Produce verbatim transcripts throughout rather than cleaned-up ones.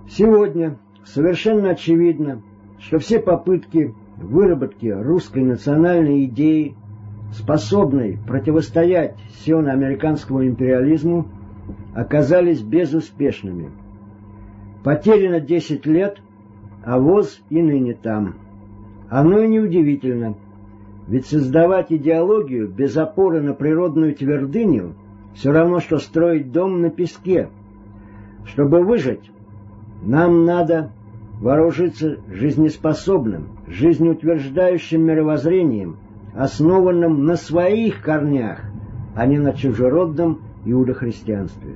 Сегодня совершенно очевидно, что все попытки выработки русской национальной идеи, способной противостоять сионо-американскому империализму, оказались безуспешными. Потеряно десять лет, а ВОЗ и ныне там. Оно и неудивительно, ведь создавать идеологию без опоры на природную твердыню все равно, что строить дом на песке. Чтобы выжить, нам надо вооружиться жизнеспособным, жизнеутверждающим мировоззрением, основанным на своих корнях, а не на чужеродном иудохристианстве.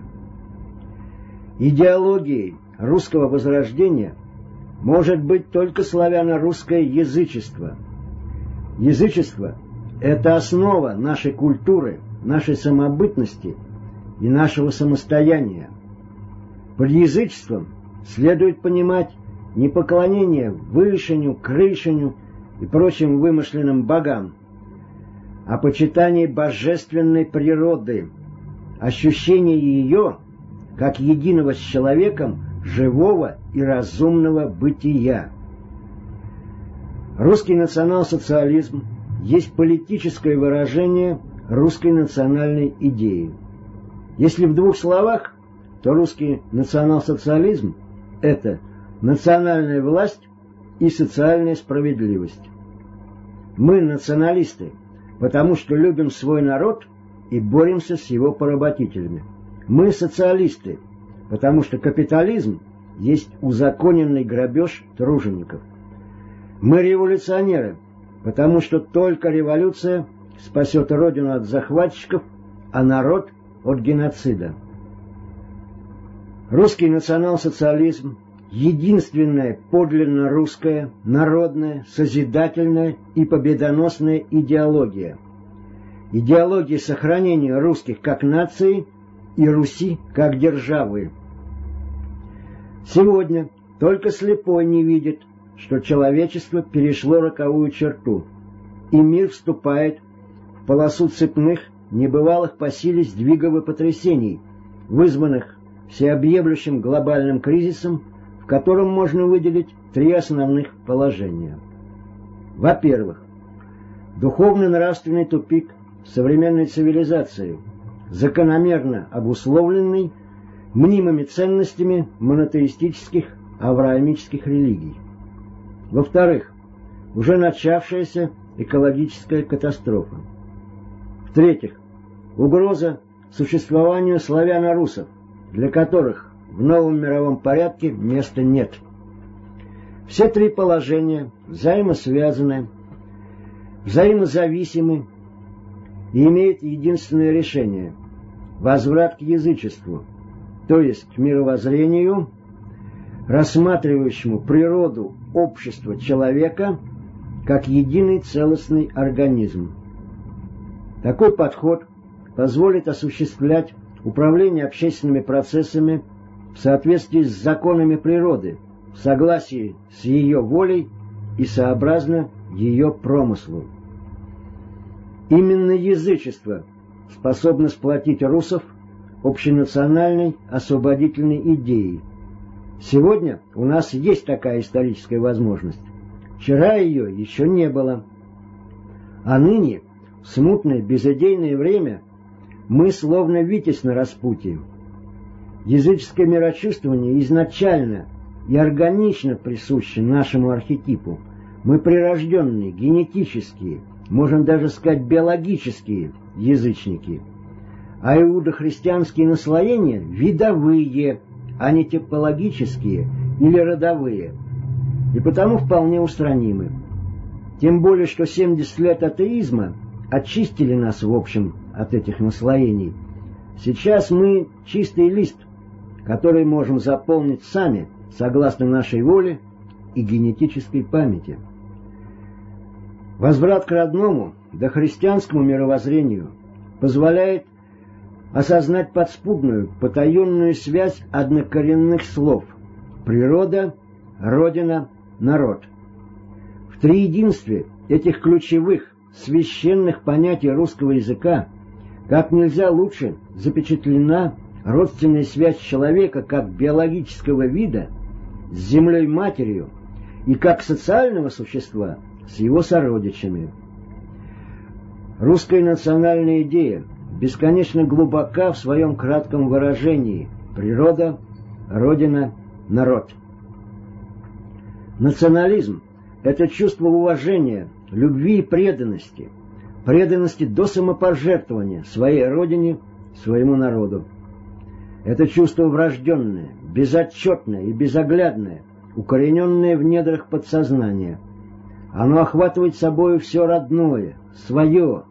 Идеологией русского возрождения может быть только славяно-русское язычество. Язычество – это основа нашей культуры, нашей самобытности и нашего самостояния. Под язычеством следует понимать не поклонение Вышиню, Крышиню и прочим вымышленным богам, а почитание божественной природы, ощущение ее как единого с человеком живого и разумного бытия. Русский национал-социализм есть политическое выражение русской национальной идеи. Если в двух словах, то русский национал-социализм – это национальная власть и социальная справедливость. Мы националисты, потому что любим свой народ и боремся с его поработителями. Мы социалисты, потому что капитализм есть узаконенный грабеж тружеников. Мы революционеры, потому что только революция спасет родину от захватчиков, а народ от геноцида. Русский национал-социализм – единственная подлинно русская, народная, созидательная и победоносная идеология. Идеология сохранения русских как нации и Руси как державы. Сегодня только слепой не видит, что человечество перешло роковую черту, и мир вступает в полосу цепных, небывалых по силе сдвигов и потрясений, вызванных всеобъемлющим глобальным кризисом, в котором можно выделить три основных положения. Во-первых, духовно-нравственный тупик современной цивилизации, закономерно обусловленный мнимыми ценностями монотеистических авраамических религий. Во-вторых, уже начавшаяся экологическая катастрофа. В-третьих, угроза существованию славяно-русов, для которых в новом мировом порядке места нет. Все три положения взаимосвязаны, взаимозависимы и имеют единственное решение – возврат к язычеству, то есть к мировоззрению, рассматривающему природу общества человека как единый целостный организм. Такой подход позволит осуществлять управление общественными процессами в соответствии с законами природы, в согласии с ее волей и сообразно ее промыслу. Именно язычество способно сплотить русов общенациональной освободительной идеей. Сегодня у нас есть такая историческая возможность. Вчера ее еще не было. А ныне, в смутное безыдейное время, мы словно витязь на распутье. Языческое мирочувствование изначально и органично присуще нашему архетипу. Мы прирожденные, генетические, можем даже сказать биологические язычники. А иудохристианские наслоения видовые, а не типологические или родовые, и потому вполне устранимы. Тем более, что семьдесят лет атеизма очистили нас в общем от этих наслоений. Сейчас мы чистый лист, который можем заполнить сами, согласно нашей воле и генетической памяти. Возврат к родному, дохристианскому мировоззрению позволяет осознать подспудную, потаенную связь однокоренных слов – природа, родина, народ. В триединстве этих ключевых, священных понятий русского языка как нельзя лучше запечатлена родственная связь человека как биологического вида с землей-матерью и как социального существа с его сородичами. Русская национальная идея бесконечно глубока в своем кратком выражении: природа, родина, народ. Национализм – это чувство уважения, любви и преданности, преданности до самопожертвования своей родине, своему народу. Это чувство врожденное, безотчетное и безоглядное, укорененное в недрах подсознания. Оно охватывает собою все родное, свое.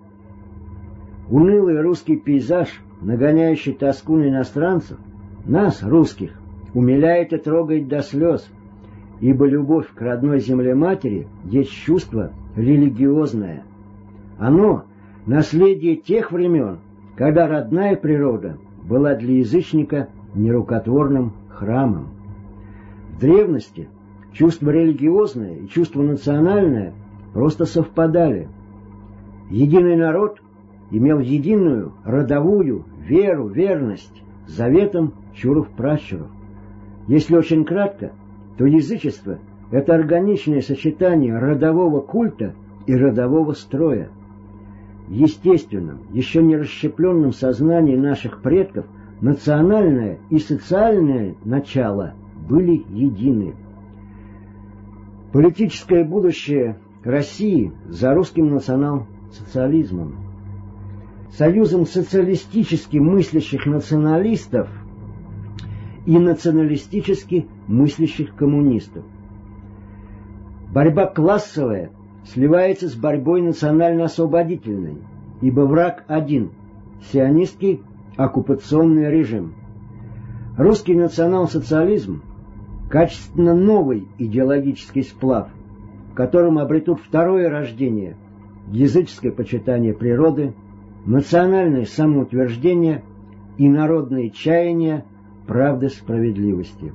Унылый русский пейзаж, нагоняющий тоску на иностранцев, нас, русских, умиляет и трогает до слез, ибо любовь к родной земле-матери есть чувство религиозное. Оно — наследие тех времен, когда родная природа была для язычника нерукотворным храмом. В древности чувство религиозное и чувство национальное просто совпадали. Единый народ имел единую родовую веру, верность, заветам чуров-пращуров. Если очень кратко, то язычество — это органичное сочетание родового культа и родового строя. В естественном, еще не расщепленном сознании наших предков национальное и социальное начало были едины. Политическое будущее России за русским национал-социализмом. Союзом социалистически мыслящих националистов и националистически мыслящих коммунистов. Борьба классовая сливается с борьбой национально-освободительной, ибо враг один – сионистский оккупационный режим. Русский национал-социализм – качественно новый идеологический сплав, в котором обретут второе рождение – языческое почитание природы, национальное самоутверждение и народные чаяния правды справедливости.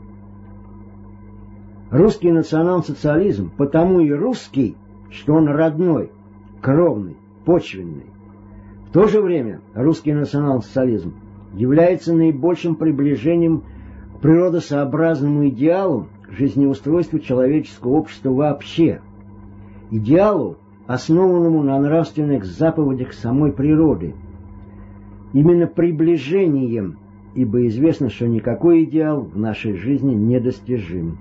Русский национал-социализм потому и русский, что он родной, кровный, почвенный. В то же время русский национал-социализм является наибольшим приближением к природосообразному идеалу жизнеустройства человеческого общества вообще, идеалу, основанному на нравственных заповедях самой природы. Именно приближением, ибо известно, что никакой идеал в нашей жизни недостижим.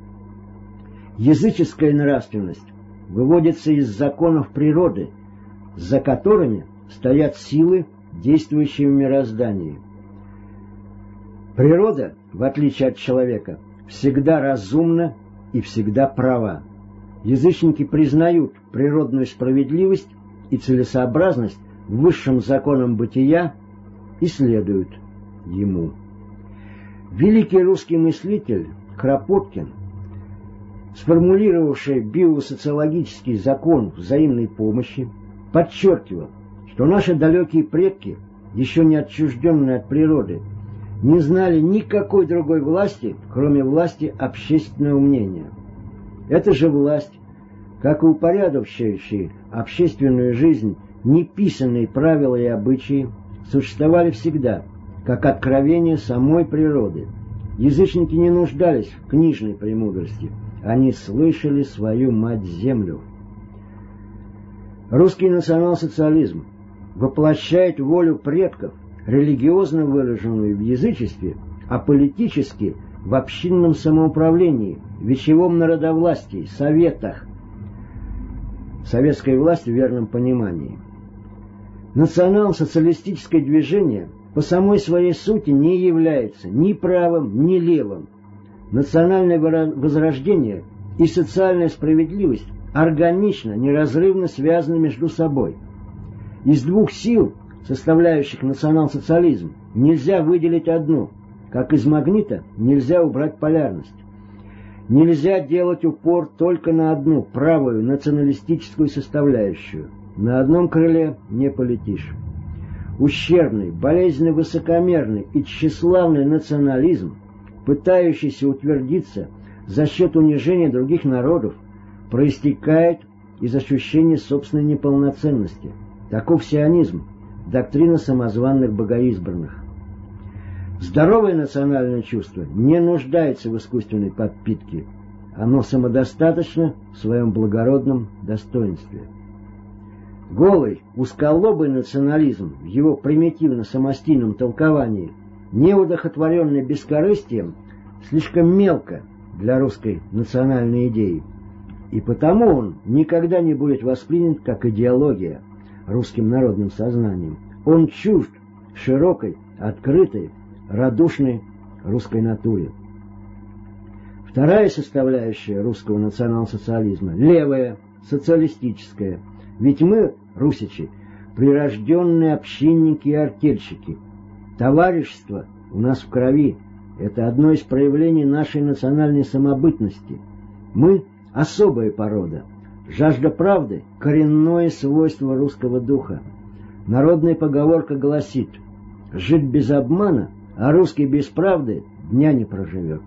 Языческая нравственность выводится из законов природы, за которыми стоят силы, действующие в мироздании. Природа, в отличие от человека, всегда разумна и всегда права. Язычники признают природную справедливость и целесообразность высшим законам бытия и следуют ему. Великий русский мыслитель Кропоткин, сформулировавший биосоциологический закон взаимной помощи, подчеркивал, что наши далекие предки, еще не отчужденные от природы, не знали никакой другой власти, кроме власти общественного мнения. Эта же власть, как и упорядочивающие общественную жизнь неписанные правила и обычаи, существовали всегда, как откровение самой природы. Язычники не нуждались в книжной премудрости, они слышали свою мать-землю. Русский национал-социализм воплощает волю предков, религиозно выраженную в язычестве, а политически в общинном самоуправлении, вечевом народовластии, советах, советской власти в верном понимании. Национал-социалистическое движение по самой своей сути не является ни правым, ни левым. Национальное возрождение и социальная справедливость органично, неразрывно связаны между собой. Из двух сил, составляющих национал-социализм, нельзя выделить одну, как из магнита нельзя убрать полярность. Нельзя делать упор только на одну правую националистическую составляющую. На одном крыле не полетишь. Ущербный, болезненно высокомерный и тщеславный национализм, пытающийся утвердиться за счет унижения других народов, проистекает из ощущения собственной неполноценности. Таков сионизм, доктрина самозванных богоизбранных. Здоровое национальное чувство не нуждается в искусственной подпитке. Оно самодостаточно в своем благородном достоинстве. Голый, узколобый национализм в его примитивно-самостийном толковании, неудохотворенный бескорыстием, слишком мелко для русской национальной идеи. И потому он никогда не будет воспринят как идеология русским народным сознанием. Он чужд широкой, открытой, радушной русской натуре. Вторая составляющая русского национал-социализма – левая, социалистическая. Ведь мы, русичи, прирожденные общинники и артельщики. Товарищество у нас в крови. Это одно из проявлений нашей национальной самобытности. Мы – особая порода. Жажда правды – коренное свойство русского духа. Народная поговорка гласит: «Жить без обмана, а русский без правды дня не проживет».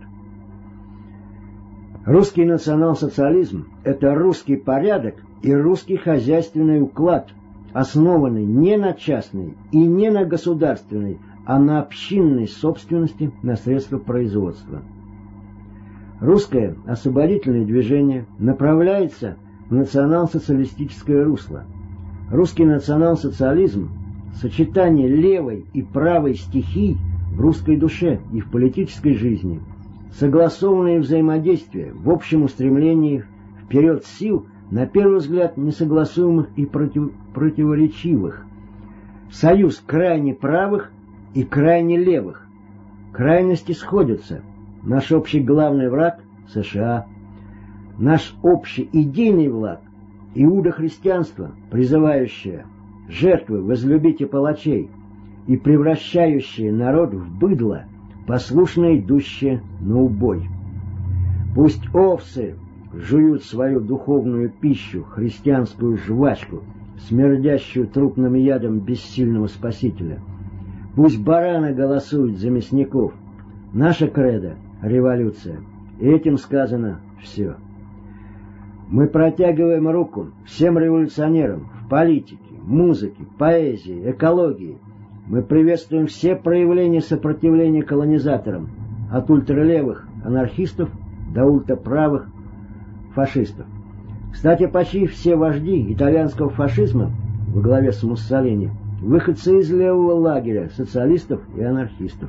Русский национал-социализм – это русский порядок и русский хозяйственный уклад, основанный не на частной и не на государственной, а на общинной собственности на средства производства. Русское освободительное движение направляется в национал-социалистическое русло. Русский национал-социализм – сочетание левой и правой стихий в русской душе и в политической жизни, согласованные взаимодействия в общем устремлении вперед сил, на первый взгляд несогласуемых и против, противоречивых, союз крайне правых и крайне левых. Крайности сходятся. Наш общий главный враг – США. Наш общий идейный враг – иудохристианство, призывающее жертвы возлюбите палачей и превращающее народ в быдло, послушно идущее на убой. Пусть овцы жуют свою духовную пищу, христианскую жвачку, смердящую трупным ядом бессильного спасителя. Пусть бараны голосуют за мясников. Наша кредо — революция. И этим сказано все. Мы протягиваем руку всем революционерам в политике, музыке, поэзии, экологии. Мы приветствуем все проявления сопротивления колонизаторам, от ультралевых анархистов до ультраправых фашистов. Кстати, почти все вожди итальянского фашизма во главе с Муссолини — выходцы из левого лагеря социалистов и анархистов.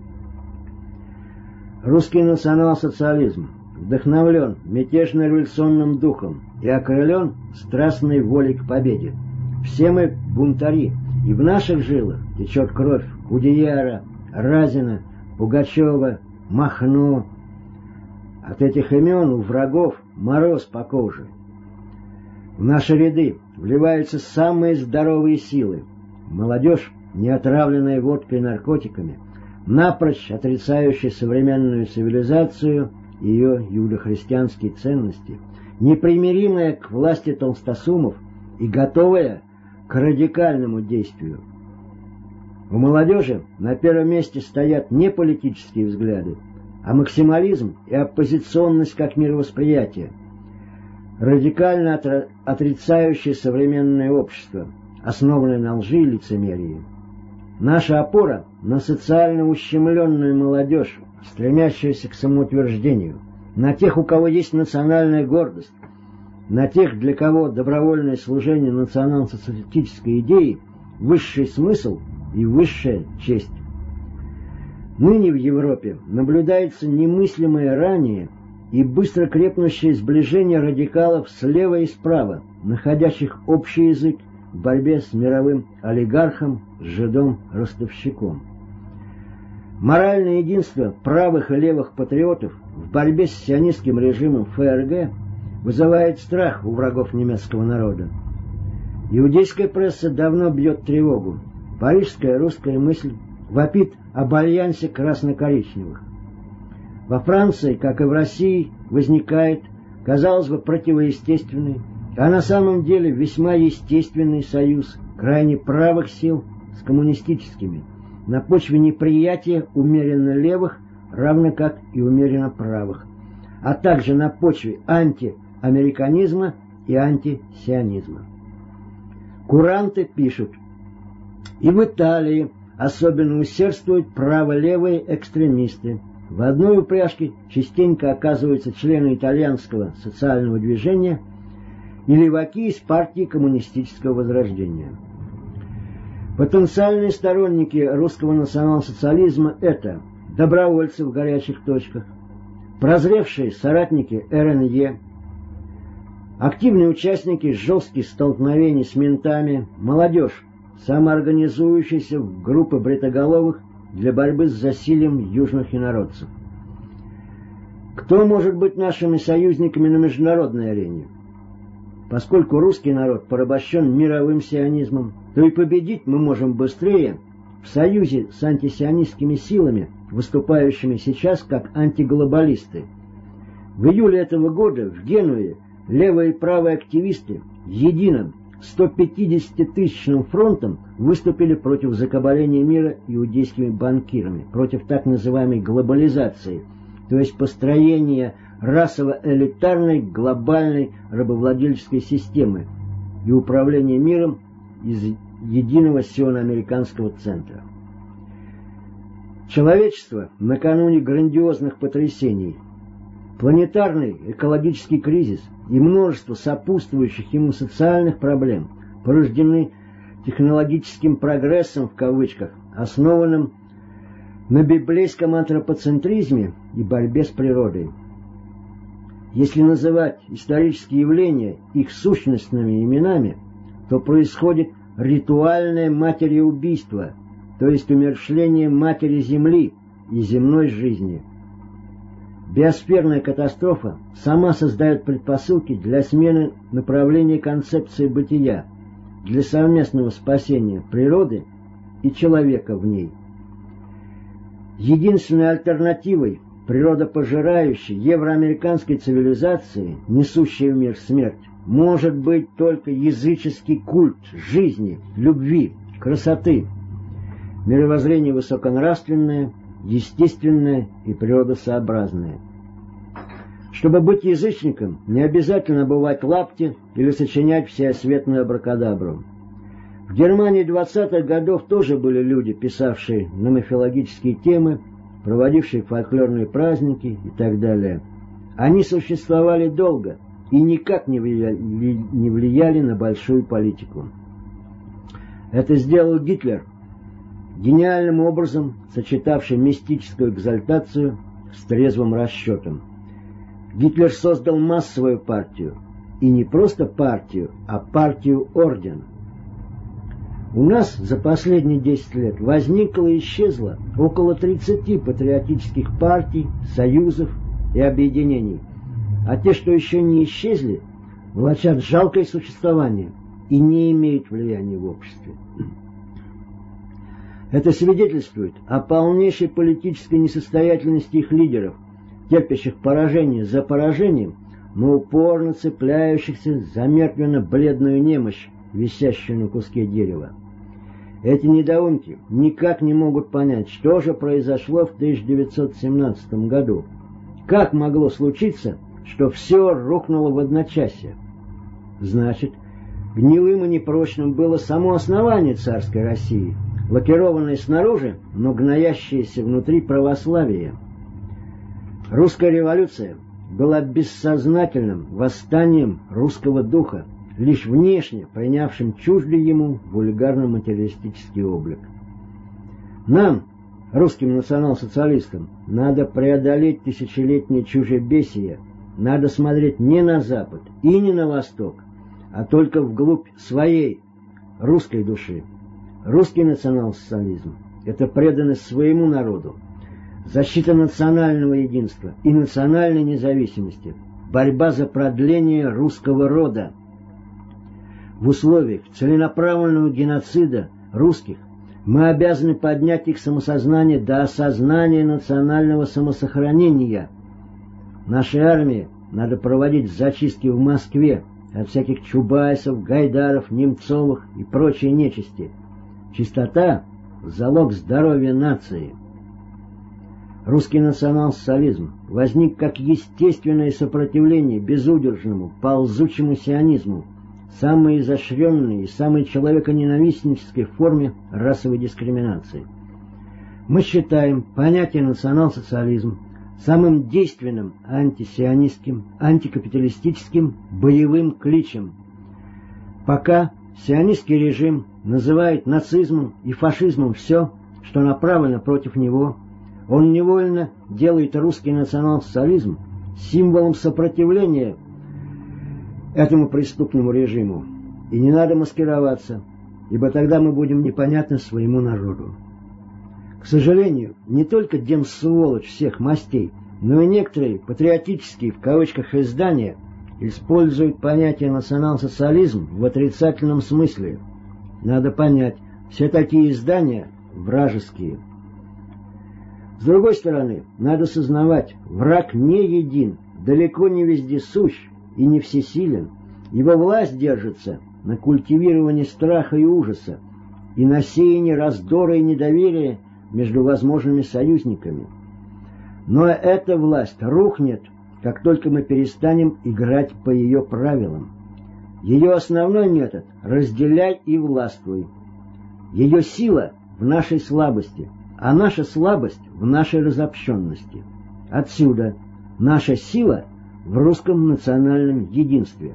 Русский национал-социализм вдохновлен мятежно-революционным духом и окрылен страстной волей к победе. Все мы бунтари, и в наших жилах течет кровь Гудеяра, Разина, Пугачева, Махно. От этих имен у врагов мороз по коже. В наши ряды вливаются самые здоровые силы. Молодежь, не отравленная водкой и наркотиками, напрочь отрицающая современную цивилизацию и ее юдохристианские ценности, непримиримая к власти толстосумов и готовая к радикальному действию. У молодежи на первом месте стоят не политические взгляды, а максимализм и оппозиционность как мировосприятие, радикально отра- отрицающее современное общество, основанное на лжи и лицемерии. Наша опора на социально ущемленную молодежь, стремящуюся к самоутверждению, на тех, у кого есть национальная гордость, на тех, для кого добровольное служение национал-социалистической идеи – высший смысл и высшая честь. Ныне в Европе наблюдается немыслимое ранее и быстро крепнущее сближение радикалов слева и справа, находящих общий язык в борьбе с мировым олигархом, жидом-ростовщиком. Моральное единство правых и левых патриотов в борьбе с сионистским режимом ФРГ вызывает страх у врагов немецкого народа. Иудейская пресса давно бьет тревогу. Парижская русская мысль вопит об альянсе красно-коричневых. Во Франции, как и в России, возникает, казалось бы, противоестественный, а на самом деле весьма естественный союз крайне правых сил с коммунистическими на почве неприятия умеренно левых, равно как и умеренно правых, а также на почве антиамериканизма и антисионизма. Куранты пишут: и в Италии особенно усердствуют право-левые экстремисты. В одной упряжке частенько оказываются члены итальянского социального движения и леваки из партии коммунистического возрождения. Потенциальные сторонники русского национал-социализма – это добровольцы в горячих точках, прозревшие соратники эр эн е, активные участники жестких столкновений с ментами, молодежь, самоорганизующаяся в группы бритоголовых для борьбы с засильем южных инородцев. Кто может быть нашими союзниками на международной арене? Поскольку русский народ порабощен мировым сионизмом, то и победить мы можем быстрее в союзе с антисионистскими силами, выступающими сейчас как антиглобалисты. В июле этого года в Генуе левые и правые активисты единым сто пятидесятитысячным фронтом выступили против закабаления мира иудейскими банкирами, против так называемой глобализации, то есть построения расово-элитарной глобальной рабовладельческой системы и управления миром из единого сионо-американского центра. Человечество накануне грандиозных потрясений, планетарный экологический кризис и множество сопутствующих ему социальных проблем порождены технологическим прогрессом в кавычках, основанным на библейском антропоцентризме и борьбе с природой. Если называть исторические явления их сущностными именами, то происходит ритуальное матереубийство, то есть умерщвление матери Земли и земной жизни. Биосферная катастрофа сама создает предпосылки для смены направления концепции бытия, для совместного спасения природы и человека в ней. Единственной альтернативой природопожирающей евроамериканской цивилизации, несущей в мир смерть, может быть только языческий культ жизни, любви, красоты, мировоззрение высоконравственное, естественное и природосообразное. Чтобы быть язычником, не обязательно обувать лапти или сочинять всеосветную абракадабру. В Германии двадцатых годов тоже были люди, писавшие на мифологические темы, проводившие фольклорные праздники и так далее. Они существовали долго и никак не влияли, не влияли на большую политику. Это сделал Гитлер, гениальным образом сочетавший мистическую экзальтацию с трезвым расчетом. Гитлер создал массовую партию, и не просто партию, а партию-орден. У нас за последние десять лет возникло и исчезло около тридцати патриотических партий, союзов и объединений, а те, что еще не исчезли, влачат жалкое существование и не имеют влияния в обществе. Это свидетельствует о полнейшей политической несостоятельности их лидеров, терпящих поражение за поражением, но упорно цепляющихся за мертвенно-бледную немощь, висящую на куске дерева. Эти недоумки никак не могут понять, что же произошло в тысяча девятьсот семнадцатом году. Как могло случиться, что все рухнуло в одночасье? Значит, гнилым и непрочным было само основание царской России, лакированное снаружи, но гноящееся внутри православие. Русская революция была бессознательным восстанием русского духа, лишь внешне принявшим чуждый ему вульгарно-материалистический облик. Нам, русским национал-социалистам, надо преодолеть тысячелетнее чужебесие, надо смотреть не на Запад и не на Восток, а только вглубь своей русской души. Русский национал-социализм – это преданность своему народу, защита национального единства и национальной независимости, борьба за продление русского рода. В условиях целенаправленного геноцида русских мы обязаны поднять их самосознание до осознания национального самосохранения. Нашей армии надо проводить зачистки в Москве от всяких Чубайсов, Гайдаров, Немцовых и прочей нечисти. Чистота – залог здоровья нации. Русский национал-социализм возник как естественное сопротивление безудержному, ползучему сионизму, самой изощренной и самой человеконенавистнической форме расовой дискриминации. Мы считаем понятие национал-социализм самым действенным антисионистским, антикапиталистическим боевым кличем. Пока сионистский режим называет нацизмом и фашизмом все, что направлено против него, он невольно делает русский национал-социализм символом сопротивления этому преступному режиму. И не надо маскироваться, ибо тогда мы будем непонятны своему народу. К сожалению, не только демсволочь всех мастей, но и некоторые патриотические в кавычках издания используют понятие национал-социализм в отрицательном смысле. Надо понять, все такие издания вражеские. С другой стороны, надо сознавать, враг не един, далеко не вездесущ и не всесилен. Его власть держится на культивировании страха и ужаса и на сеянии раздора и недоверия между возможными союзниками. Но эта власть рухнет, как только мы перестанем играть по ее правилам. Ее основной метод – разделяй и властвуй. Ее сила в нашей слабости, а наша слабость в нашей разобщенности. Отсюда наша сила в русском национальном единстве.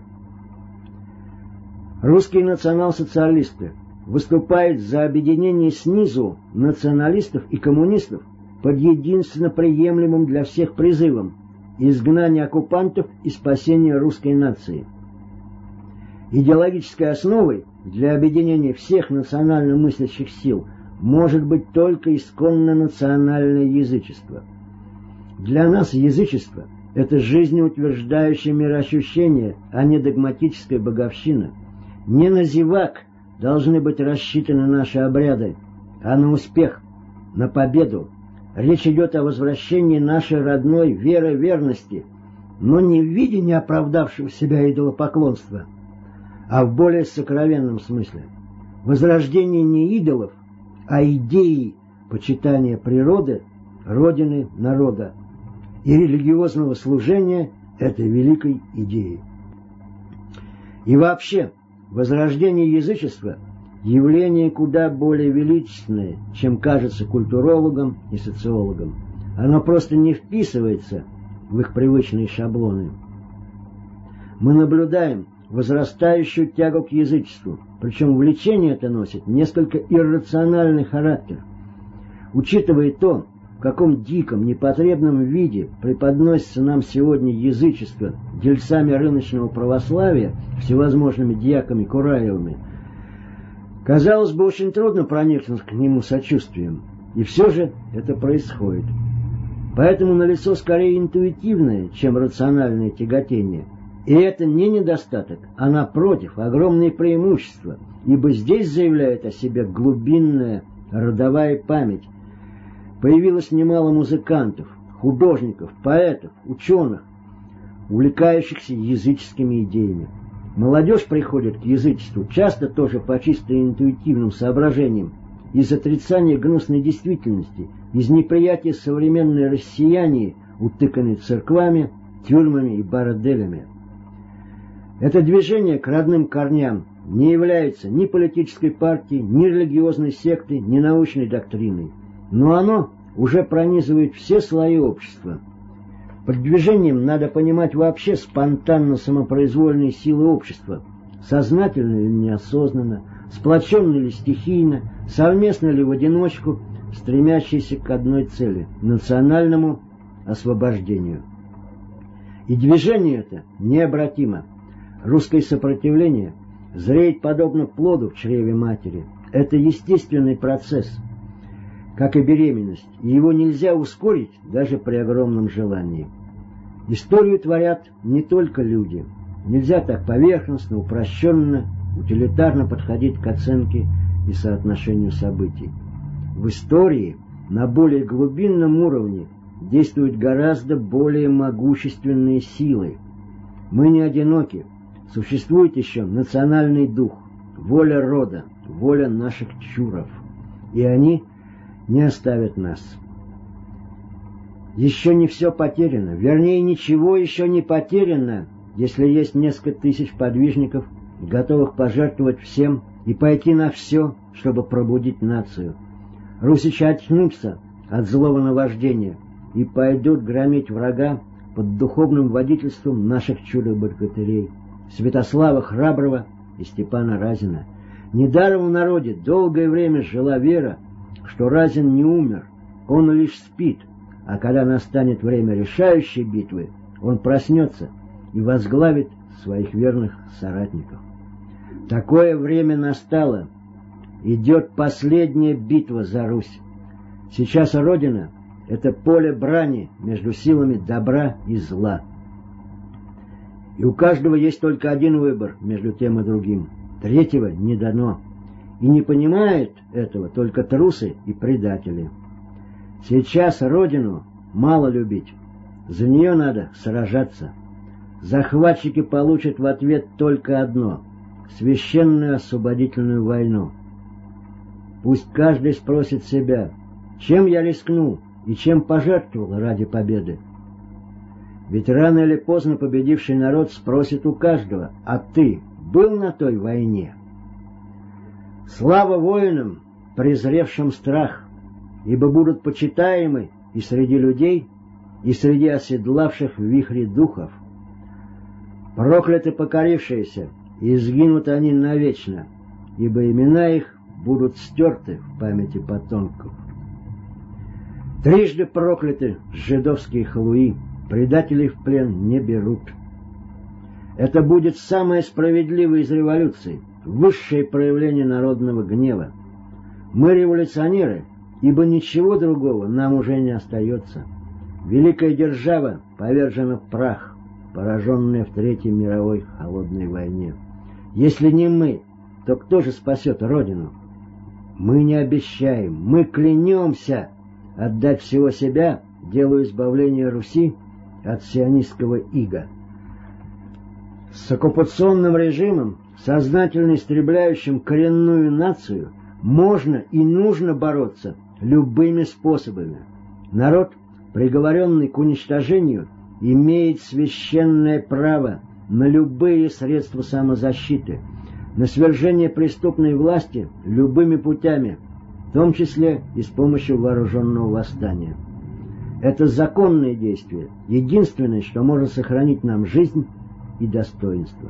Русские национал-социалисты выступают за объединение снизу националистов и коммунистов под единственно приемлемым для всех призывом – изгнание оккупантов и спасение русской нации. Идеологической основой для объединения всех национально мыслящих сил может быть только исконно национальное язычество. Для нас язычество – это жизнеутверждающее мироощущение, а не догматическая боговщина. Не на зевак должны быть рассчитаны наши обряды, а на успех, на победу. Речь идет о возвращении нашей родной веры верности, но не в виде неоправдавшего себя идолопоклонства, а в более сокровенном смысле. Возрождение не идолов, а идеи почитания природы, родины, народа и религиозного служения этой великой идеи. И вообще, возрождение язычества – явление куда более величественное, чем кажется культурологам и социологам. Оно просто не вписывается в их привычные шаблоны. Мы наблюдаем возрастающую тягу к язычеству, причем влечение это носит несколько иррациональный характер. Учитывая то, в каком диком, непотребном виде преподносится нам сегодня язычество дельцами рыночного православия, всевозможными дьяками Кураевыми, казалось бы, очень трудно проникнуть к нему сочувствием, и все же это происходит. Поэтому налицо скорее интуитивное, чем рациональное тяготение. И это не недостаток, а напротив, огромное преимущество, ибо здесь заявляет о себе глубинная родовая память. Появилось немало музыкантов, художников, поэтов, ученых, увлекающихся языческими идеями. Молодежь приходит к язычеству часто тоже по чисто интуитивным соображениям, из отрицания гнусной действительности, из неприятия современной россиянии, утыканной церквами, тюрьмами и борделями. Это движение к родным корням не является ни политической партией, ни религиозной сектой, ни научной доктриной, но оно уже пронизывает все слои общества. Под движением надо понимать вообще спонтанно-самопроизвольные силы общества, сознательно или неосознанно, сплоченно или стихийно, совместно или в одиночку, стремящиеся к одной цели – национальному освобождению. И движение это необратимо. Русское сопротивление зреет подобно плоду в чреве матери. Это естественный процесс, как и беременность, и его нельзя ускорить даже при огромном желании. Историю творят не только люди. Нельзя так поверхностно, упрощенно, утилитарно подходить к оценке и соотношению событий. В истории на более глубинном уровне действуют гораздо более могущественные силы. Мы не одиноки. Существует еще национальный дух, воля рода, воля наших чуров. И они не оставят нас. Еще не все потеряно, вернее, ничего еще не потеряно, если есть несколько тысяч подвижников, готовых пожертвовать всем и пойти на все, чтобы пробудить нацию. Русичи очнутся от злого наваждения и пойдут громить врага под духовным водительством наших чудо-богатырей Святослава Храброго и Степана Разина. Недаром в народе долгое время жила вера, что Разин не умер, он лишь спит, а когда настанет время решающей битвы, он проснется и возглавит своих верных соратников. Такое время настало. Идет последняя битва за Русь. Сейчас Родина — это поле брани между силами добра и зла. И у каждого есть только один выбор между тем и другим. Третьего не дано. И не понимают этого только трусы и предатели. Сейчас Родину мало любить. За нее надо сражаться. Захватчики получат в ответ только одно — священную освободительную войну. Пусть каждый спросит себя, чем я рискнул и чем пожертвовал ради победы. Ведь рано или поздно победивший народ спросит у каждого, а ты был на той войне? Слава воинам, презревшим страх, ибо будут почитаемы и среди людей, и среди оседлавших в вихре духов. Прокляты покорившиеся, и сгинут они навечно, ибо имена их будут стерты в памяти потомков. Трижды прокляты жидовские халуи, предателей в плен не берут. Это будет самое справедливое из революций, высшее проявление народного гнева. Мы революционеры, ибо ничего другого нам уже не остается. Великая держава повержена в прах, пораженная в Третьей мировой холодной войне. Если не мы, то кто же спасет Родину? Мы не обещаем, мы клянемся отдать всего себя делу избавления Руси от сионистского ига. С оккупационным режимом, сознательно истребляющим коренную нацию, можно и нужно бороться любыми способами. Народ, приговоренный к уничтожению, имеет священное право на любые средства самозащиты, на свержение преступной власти любыми путями, в том числе и с помощью вооруженного восстания. Это законные действия, единственное, что может сохранить нам жизнь и достоинство.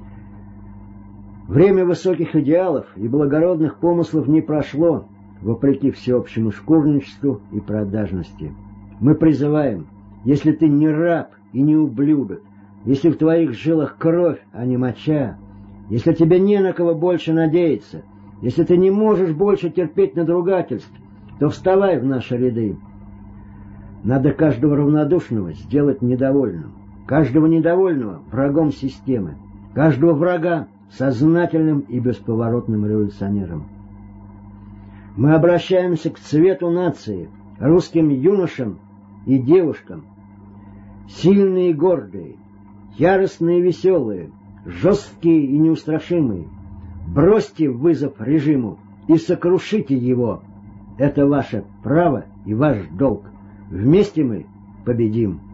Время высоких идеалов и благородных помыслов не прошло, вопреки всеобщему шкурничеству и продажности. Мы призываем, если ты не раб и не ублюдок, если в твоих жилах кровь, а не моча, если тебе не на кого больше надеяться, если ты не можешь больше терпеть надругательств, то вставай в наши ряды. Надо каждого равнодушного сделать недовольным, каждого недовольного врагом системы, каждого врага сознательным и бесповоротным революционером. Мы обращаемся к цвету нации, русским юношам и девушкам. Сильные и гордые, яростные и веселые, жесткие и неустрашимые. Бросьте вызов режиму и сокрушите его. Это ваше право и ваш долг. Вместе мы победим.